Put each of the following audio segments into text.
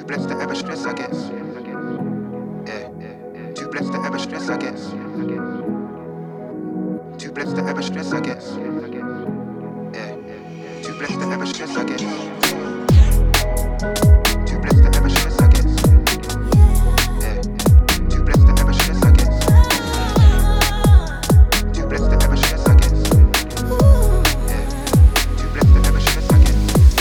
blessed to ever stress, I guess. Yeah. Too blessed to ever stress, I guess. Too blessed to ever stress, I guess. Yeah. Too blessed to ever stress, I guess. Too blessed to ever stress, I guess. Yeah. Too blessed to ever stress, I guess. Too blessed to ever stress, I guess. Yeah. Too blessed to ever stress, I guess.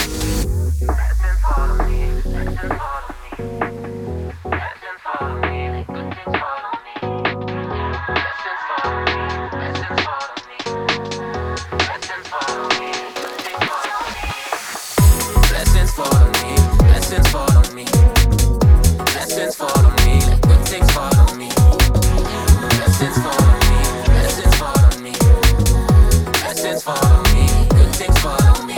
Blessings follow me, blessings follow me. Blessings follow me, good things follow me. Blessings follow me, blessings follow me. Blessings follow me, good things follow me. Blessings follow me, blessings follow me. Blessings follow me, good things follow me. Blessings follow me, blessings follow me. Blessings follow me, good things follow me.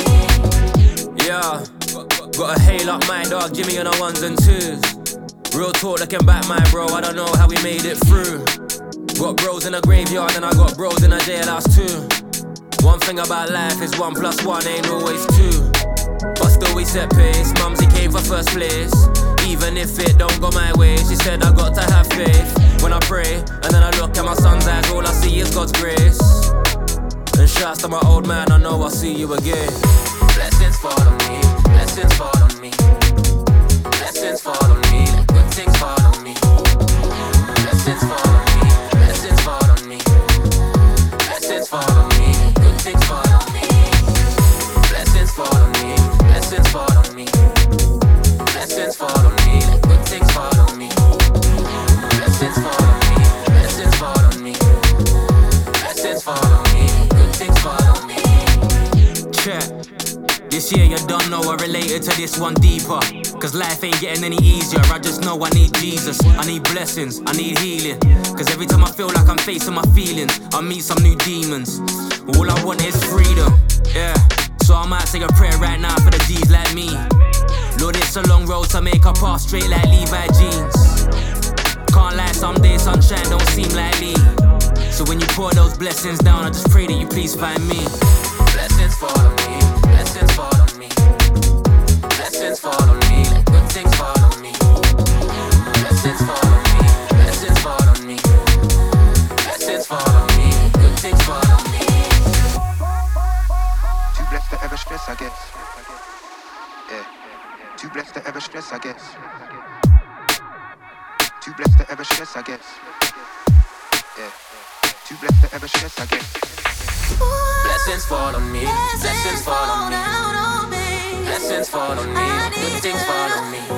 Yeah, gotta hail up my dog Jimmy on the ones and twos. Real talk looking back, my bro, I don't know how we made it through. Got bros in a graveyard and I got bros in a jailhouse too. One thing about life is 1 + 1 ain't always 2. But still we set pace, Mumsy came for first place. Even if it don't go my way, she said I got to have faith. When I pray, and then I look at my son's eyes, all I see is God's grace. And shouts to my old man, I know I'll see you again. Blessings follow me, blessings follow me. Blessings follow me, good things follow me. Blessings follow me, blessings follow me. Blessings follow me, good things follow me. Blessings follow me, blessings follow me. Blessings follow me, good things follow me. Blessings follow me, blessings follow me. Blessings follow me, good things follow me. Check. This year you don't know I related to this one deeper. Cause life ain't getting any easier, I just know I need Jesus. I need blessings, I need healing. Cause every time I feel like I'm facing my feelings, I meet some new demons. All I want is freedom, yeah. So I might say a prayer right now for the G's like me. Lord, it's a long road to make a path straight like Levi jeans. Can't lie, some days sunshine don't seem likely. So when you pour those blessings down, I just pray that you please find me. Blessings follow me, blessings follow me. Blessings follow me, good things follow me. Blessings follow me, blessings follow me. Blessings follow me, good things follow me. Too blessed to ever stress, I guess. Yeah. Too blessed to ever stress, I guess. Too blessed to ever stress, I guess. Yeah. Too blessed to ever stress, I guess. Blessings follow me, blessings follow me. Blessings follow me, good things follow me.